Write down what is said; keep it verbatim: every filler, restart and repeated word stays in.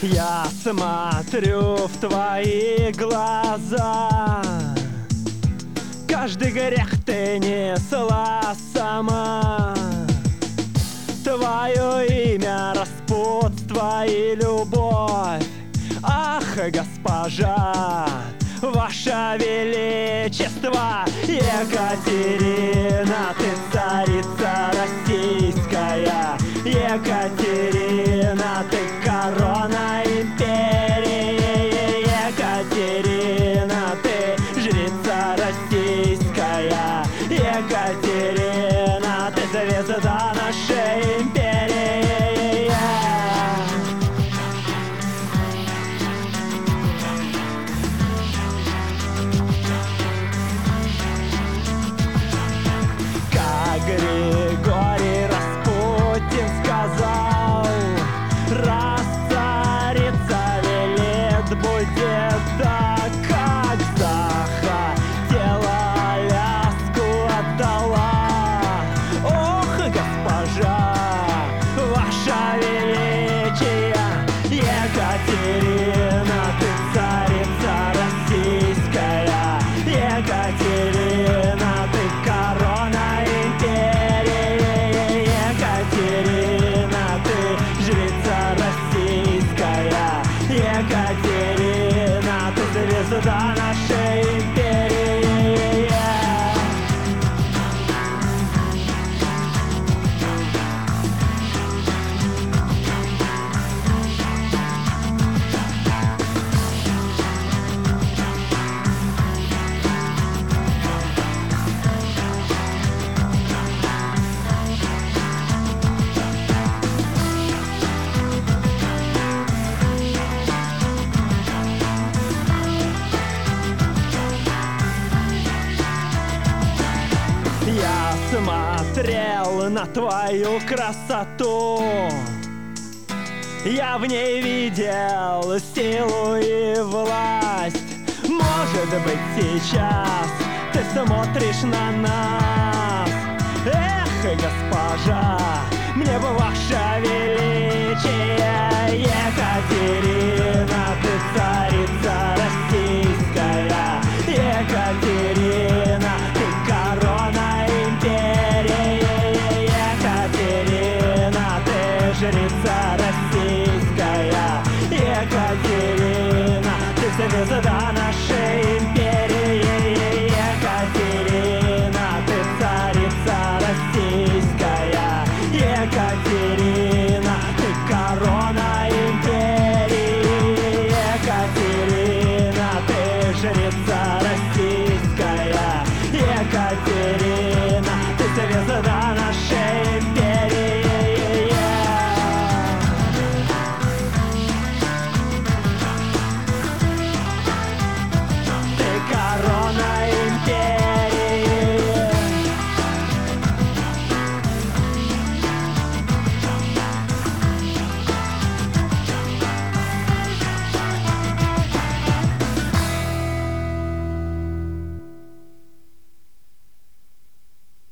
Я смотрю в твои глаза, каждый грех ты несла сама. Твое имя, распутство и любовь. Ах, госпожа, ваше величество, Екатерина, ты царица российская. Екатерина, ты корона империи. Екатерина, ты жрица российская. Екатерина, ты звезда нашей империи. Как Григорий Распутин сказал, раз царица велит, будет так, как захотела, ляску отдала. Ох, госпожа, ваше величие, Екатерина, ты царица российская. Екатерина, ты корона империи. Екатерина, ты жрица российская. Екатерина, ты звезда нашей империи. Я смотрел на твою красоту, я в ней видел силу и власть. Может быть, сейчас ты смотришь на нас. Эх, госпожа, мне бы ваше величие. Екатерина, ты царица России.